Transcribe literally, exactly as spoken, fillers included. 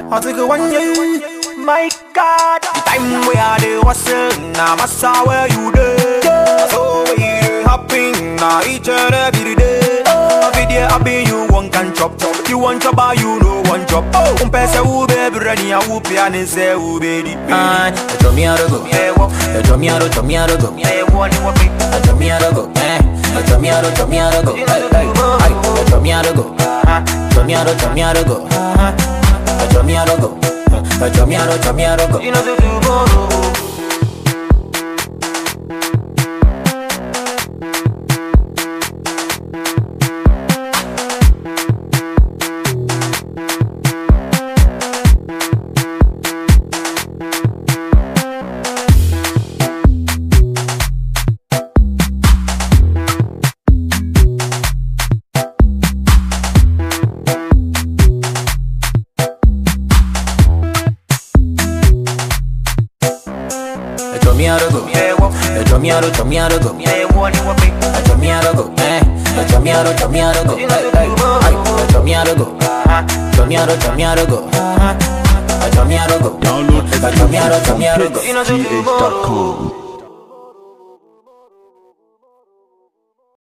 I take a one year. My God, the time we are the hustle, now massa where you there. So we happen now each and every day. A video I be you one can chop chop. You want to buy you no one chop. Oh, um pese u baby ready a u piano say u baby. Ah, to me a go. Yeah, what? To me a to me a go. Yeah, what you want me? To me a go. Eh, to me a to me a go. Ay, to me a go. To me a to me a go. To me a go. To me a to me a go. You know to do go. Tomiaro, tomiaro, go. Yeah, what you want me? Tomiaro, go. Eh, tomiaro, tomiaro, go. Ay, tomiaro, go. Tomiaro, tomiaro, go. Tomiaro, go. Download Tomiaro, tomiaro, go. G H dot com.